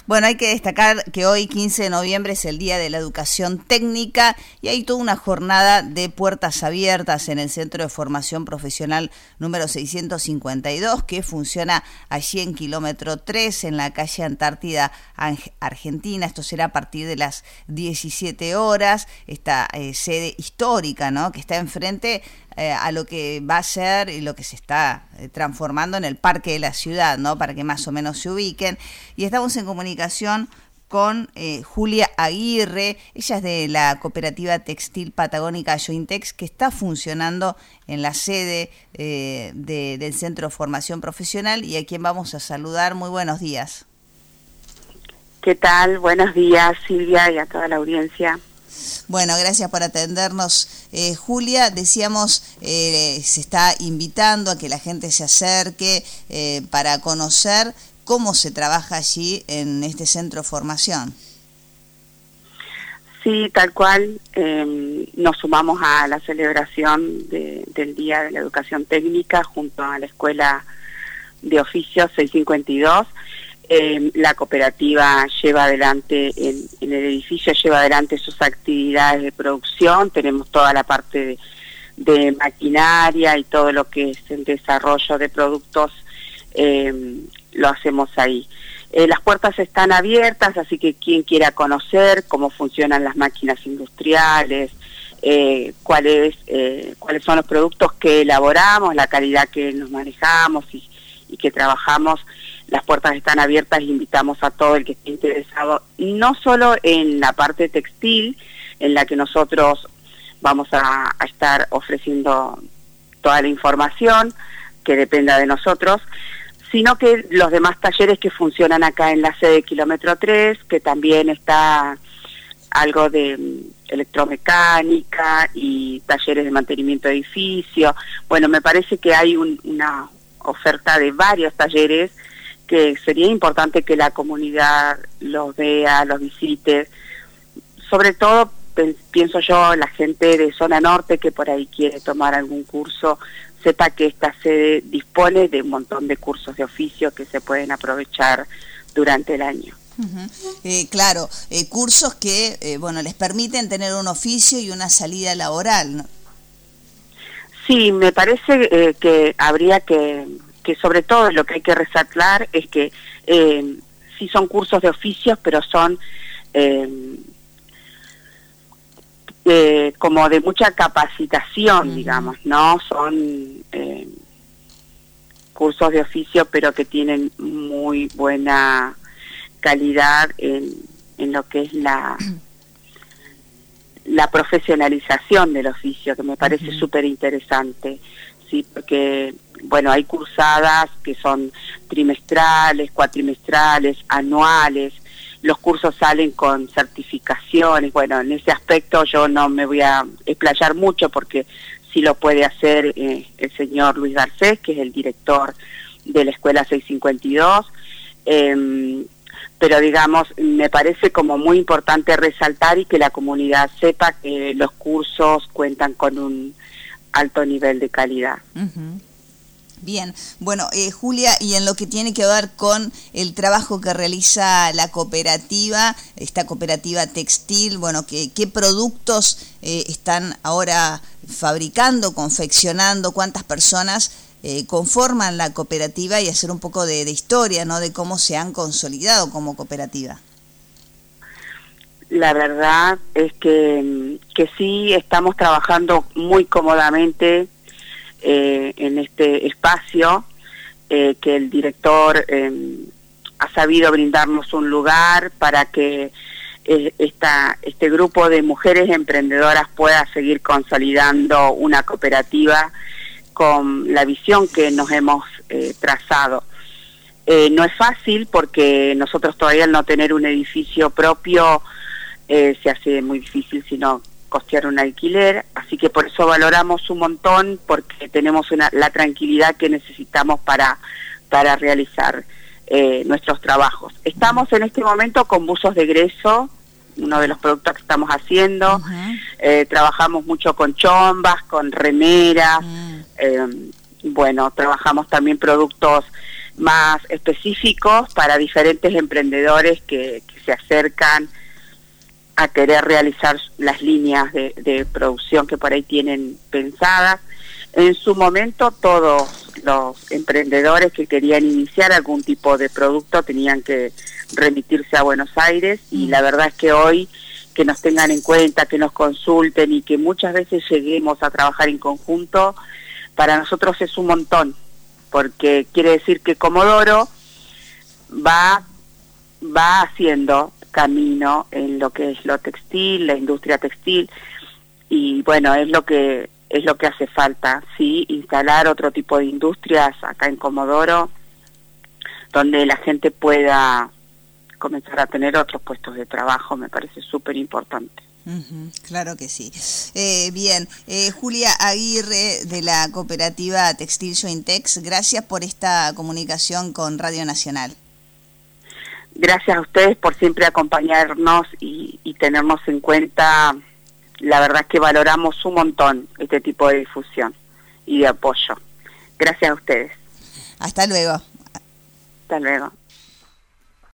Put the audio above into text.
Bueno, hay que destacar que hoy, 15 de noviembre, es el Día de la Educación Técnica y hay toda una jornada de puertas abiertas en el Centro de Formación Profesional número 652, que funciona allí en kilómetro 3, en la calle Antártida, Argentina. Esto será a partir de las 17 horas. Esta sede histórica, ¿no?, que está enfrente a lo que va a ser y lo que se está transformando en el Parque de la Ciudad, ¿no?, para que más o menos se ubiquen. Y estamos en comunicación con Julia Aguirre. Ella es de la cooperativa textil patagónica Jointex, que está funcionando en la sede del Centro de Formación Profesional y a quien vamos a saludar. Muy buenos días. ¿Qué tal? Buenos días, Silvia, y a toda la audiencia. Bueno, gracias por atendernos. Julia, decíamos, se está invitando a que la gente se acerque para conocer cómo se trabaja allí en este centro de formación. Sí, tal cual. Nos sumamos a la celebración del Día de la Educación Técnica junto a la Escuela de Oficios 652. La cooperativa lleva adelante, en el edificio lleva adelante sus actividades de producción. Tenemos toda la parte de maquinaria y todo lo que es el desarrollo de productos, lo hacemos ahí. Las puertas están abiertas, así que quien quiera conocer cómo funcionan las máquinas industriales, cuáles son los productos que elaboramos, la calidad que nos manejamos y que trabajamos, las puertas están abiertas. Invitamos a todo el que esté interesado, no solo en la parte textil, en la que nosotros vamos a estar ofreciendo toda la información que dependa de nosotros, sino que los demás talleres que funcionan acá en la sede kilómetro 3, que también está algo de electromecánica y talleres de mantenimiento de edificio. Bueno, me parece que hay una oferta de varios talleres que sería importante que la comunidad los vea, los visite. Sobre todo, pienso yo, la gente de zona norte que por ahí quiere tomar algún curso, sepa que esta sede dispone de un montón de cursos de oficio que se pueden aprovechar durante el año. Claro, cursos que les permiten tener un oficio y una salida laboral, ¿no? Sí, me parece que habría que sobre todo lo que hay que resaltar es que sí son cursos de oficios, pero son como de mucha capacitación, digamos, ¿no? Son cursos de oficio, pero que tienen muy buena calidad en lo que es la profesionalización del oficio, que me parece súper interesante, sí, porque bueno, hay cursadas que son trimestrales, cuatrimestrales, anuales. Los cursos salen con certificaciones. Bueno, en ese aspecto yo no me voy a explayar mucho porque sí lo puede hacer el señor Luis Garcés, que es el director de la Escuela 652. Pero digamos, me parece como muy importante resaltar y que la comunidad sepa que los cursos cuentan con un alto nivel de calidad. Bien, bueno, Julia, y en lo que tiene que ver con el trabajo que realiza la cooperativa, esta cooperativa textil, bueno, ¿qué productos están ahora fabricando, confeccionando? ¿Cuántas personas conforman la cooperativa? Y hacer un poco de historia, ¿no?, de cómo se han consolidado como cooperativa. La verdad es que sí, estamos trabajando muy cómodamente en este espacio, que el director ha sabido brindarnos un lugar para que este grupo de mujeres emprendedoras pueda seguir consolidando una cooperativa con la visión que nos hemos trazado. No es fácil porque nosotros todavía al no tener un edificio propio se hace muy difícil sino costear un alquiler, así que por eso valoramos un montón, porque tenemos la tranquilidad que necesitamos para realizar nuestros trabajos. Estamos en este momento con buzos de egreso, uno de los productos que estamos haciendo. Trabajamos mucho con chombas, con remeras, bueno, trabajamos también productos más específicos para diferentes emprendedores que se acercan a querer realizar las líneas de producción que por ahí tienen pensadas. En su momento todos los emprendedores que querían iniciar algún tipo de producto tenían que remitirse a Buenos Aires, y la verdad es que hoy que nos tengan en cuenta, que nos consulten y que muchas veces lleguemos a trabajar en conjunto, para nosotros es un montón, porque quiere decir que Comodoro va haciendo camino en lo que es lo textil, la industria textil, y bueno, es lo que hace falta, sí, instalar otro tipo de industrias acá en Comodoro, donde la gente pueda comenzar a tener otros puestos de trabajo. Me parece súper importante. Claro que sí. Bien, Julia Aguirre, de la cooperativa Textil Jointex, gracias por esta comunicación con Radio Nacional. Gracias a ustedes por siempre acompañarnos y tenernos en cuenta. La verdad es que valoramos un montón este tipo de difusión y de apoyo. Gracias a ustedes. Hasta luego. Hasta luego.